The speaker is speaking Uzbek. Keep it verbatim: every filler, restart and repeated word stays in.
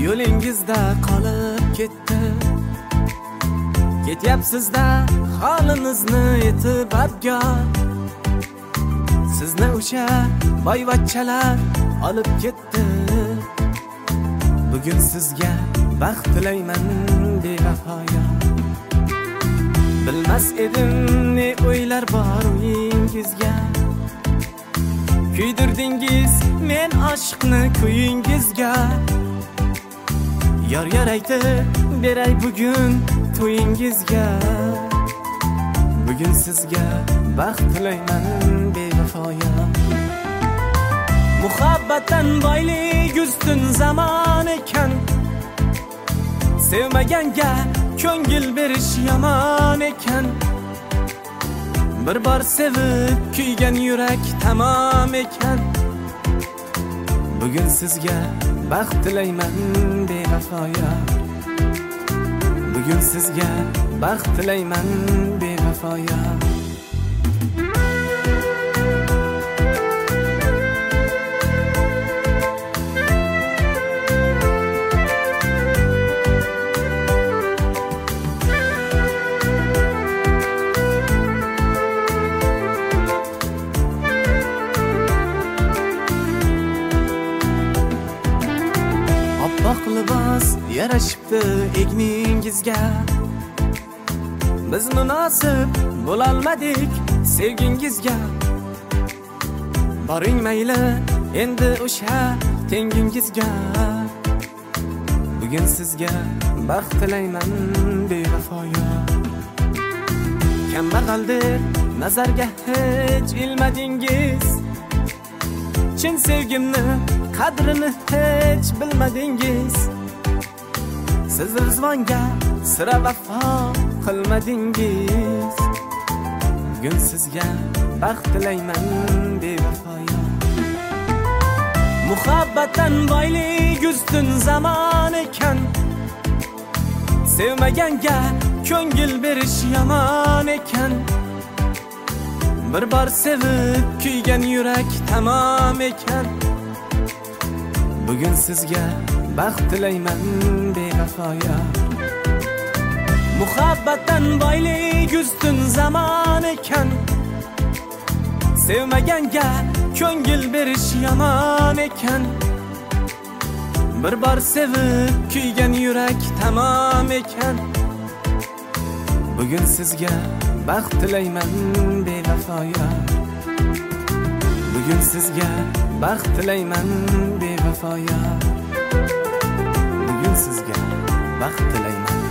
yo'lingizda qolib ketdi. Ketyapsizda holimizni yetib abgor. Sizni o'sha boyvachchalar olib ketdi. Bugun sizga baxt tilayman bevafoya. Bilmas edim ne o'ylar bor uyingizga. Kuydirdingiz men oshiqni kuyingizga. Yor yor aytib beray bugun to'yingizga. Bugun sizga baxt tilayman bevafoya. Muhabbatdan boylik ustun zamon ekan. Sevmaganga ko'ngil berish yomon ekan. Bir bor sevib kuygan yurak tamom ekan. Bugun sizga baxt tilayman bevafoya. Bugun sizga baxt tilayman bevafoya. Oppoq libos yarashibdi egningizga. Biz munosib bo'lolmadik sevgingizga. Boring mayli endi o'sha tengingizga. Bugun sizga baxt tilayman bevafoya. Kambag'aldir nazarga hech ilmadingiz. Chin sevgimni qadrini hech bilmadingiz. Siz rizvonga sira vafo qilmadingiz. Bugun sizga baxt tilayman bevafoya. Muhabbatdan boylik ustun zamon ekan. Sevmaganga ko'ngil berish yomon ekan. Bir bor sevib kuygan yurak tamom ekan. Bugun sizga baxt tilayman bevafoya. Muhabbatdan boylik ustun zamon ekan. Sevmaganga ko'ngil berish yomon ekan. Bir bor sevib kuygan yurak tamom ekan. Bugun sizga baxt tilayman bevafoya. Bugun sizga baxt tilayman bevafoya. Bugun sizga baxt tilayman